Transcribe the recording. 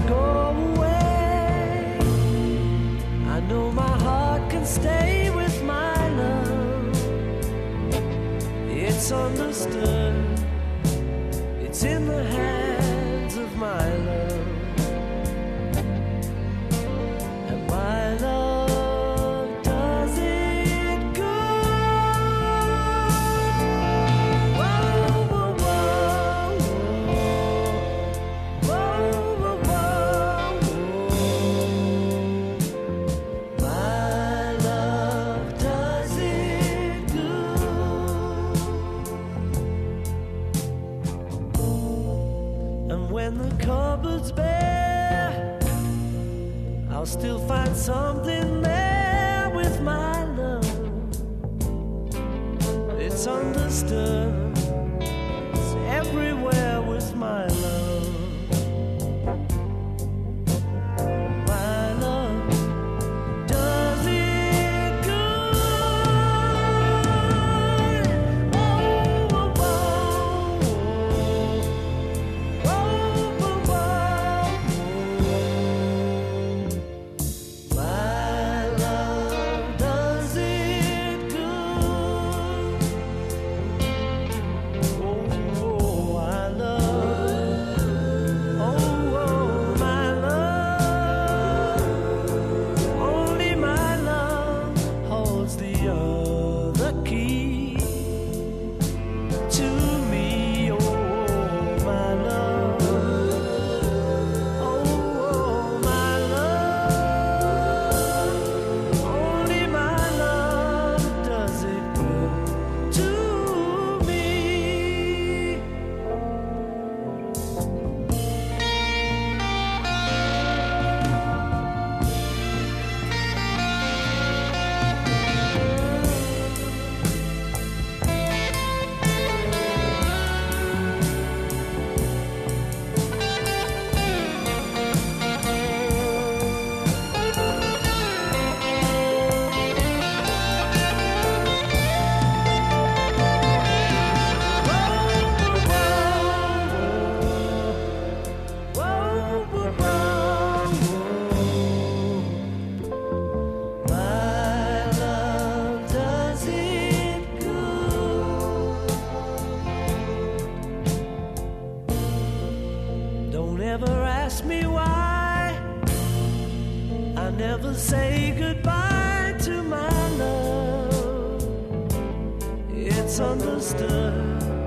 go away. I know my heart can stay with my love. It's understood. It's in the hands of my love. And my love does it good. Whoa, whoa, whoa, whoa, whoa, whoa, whoa. My love does it good. And when the cupboard's bare, I'll still find something there with my love. It's understood. It's everywhere with my love. My love does it good. Oh, oh, oh, oh, oh, oh, oh. My love does it good. Oh, I love. Oh, my love. Only my love holds the other key to me. Oh, my love. Oh, my love. Only my love does it good to me. My love does it good. Don't ever ask me why I never say goodbye to my love. It's understood.